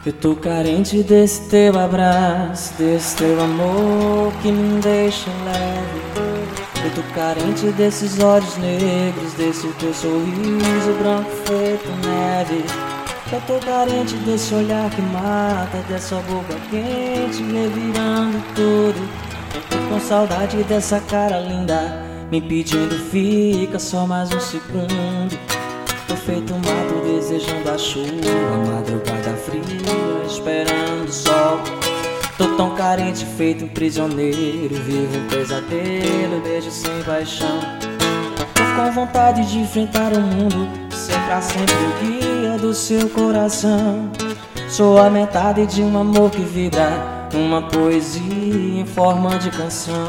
Eu tô carente desse teu abraço, desse teu amor que me deixa leve. Eu tô carente desses olhos negros, desse teu sorriso branco feito neve. Eu tô carente desse olhar que mata, dessa boca quente revirando tudo. Tô com saudade dessa cara linda, me pedindo fica só mais um segundo. Tô feito um mato desejando a chuva, madrugada fria, esperando o sol. Tô tão carente, feito um prisioneiro, vivo um pesadelo, beijo sem paixão. Tô com vontade de enfrentar o mundo, ser pra sempre o guia do seu coração. Sou a metade de um amor que vibra, uma poesia em forma de canção.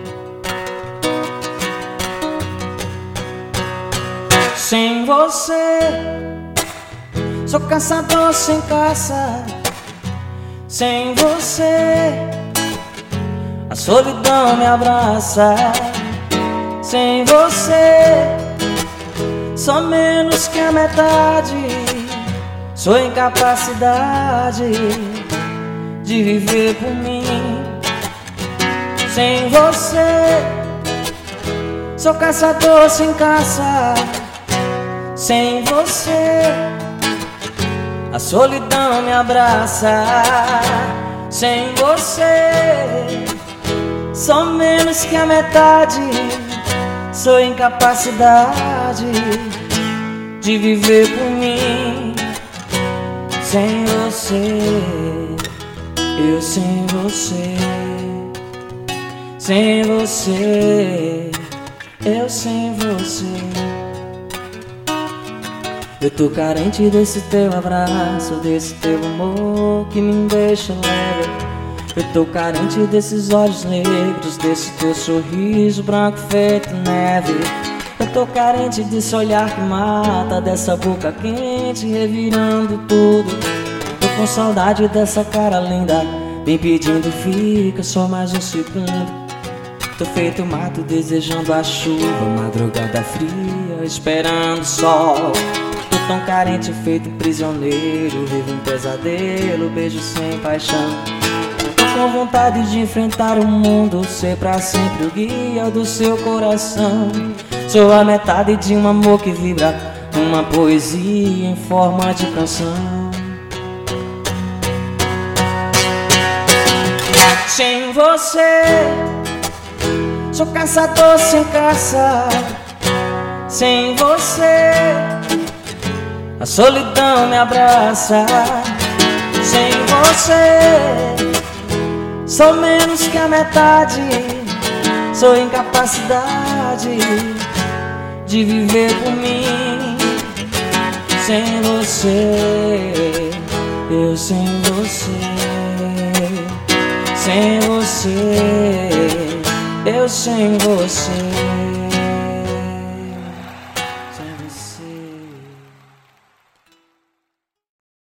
Sem você, sou caçador sem caça. Sem você, a solidão me abraça. Sem você, sou menos que a metade. Sou incapacidade de viver por mim. Sem você, sou caçador sem caça. Sem você, a solidão me abraça. Sem você, sou menos que a metade. Sou incapacidade de viver por mim. Sem você, eu sem você. Sem você, eu sem você. Eu tô carente desse teu abraço, desse teu amor que me deixa leve. Eu tô carente desses olhos negros, desse teu sorriso branco feito neve. Eu tô carente desse olhar que mata, dessa boca quente revirando tudo. Tô com saudade dessa cara linda, bem pedindo fica só mais um segundo. Tô feito mato desejando a chuva, madrugada fria, esperando o sol. Tô tão carente, feito prisioneiro, vivo um pesadelo, beijo sem paixão. Tô com vontade de enfrentar o mundo, ser pra sempre o guia do seu coração. Sou a metade de um amor que vibra, uma poesia em forma de canção. Sem você, sou caçador sem caça. Sem você, a solidão me abraça. Sem você, sou menos que a metade. Sou incapacidade de viver por mim. Sem você, eu sem você. Sem você, eu sem você.